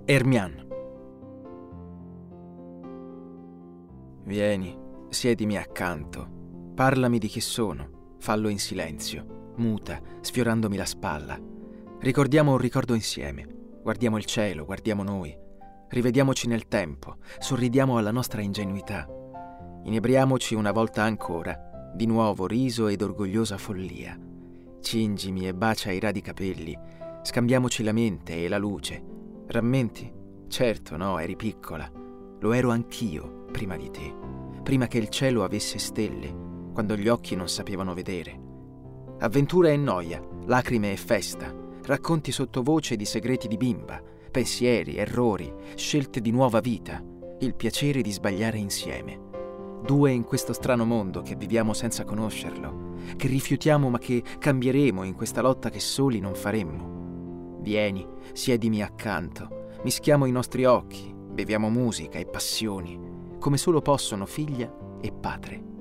Ermian. Vieni, siedimi accanto, parlami di chi sono, fallo in silenzio, muta, sfiorandomi la spalla. Ricordiamo un ricordo insieme, guardiamo il cielo, guardiamo noi, rivediamoci nel tempo, sorridiamo alla nostra ingenuità, inebriamoci una volta ancora, di nuovo riso ed orgogliosa follia. Cingimi e bacia i radi capelli, scambiamoci la mente e la luce. Rammenti? Certo, no, eri piccola. Lo ero anch'io, prima di te. Prima che il cielo avesse stelle, quando gli occhi non sapevano vedere. Avventura e noia, lacrime e festa, racconti sottovoce di segreti di bimba, pensieri, errori, scelte di nuova vita, il piacere di sbagliare insieme. Due in questo strano mondo che viviamo senza conoscerlo, che rifiutiamo ma che cambieremo in questa lotta che soli non faremmo. Vieni, siedimi accanto, mischiamo i nostri occhi, beviamo musica e passioni, come solo possono figlia e padre.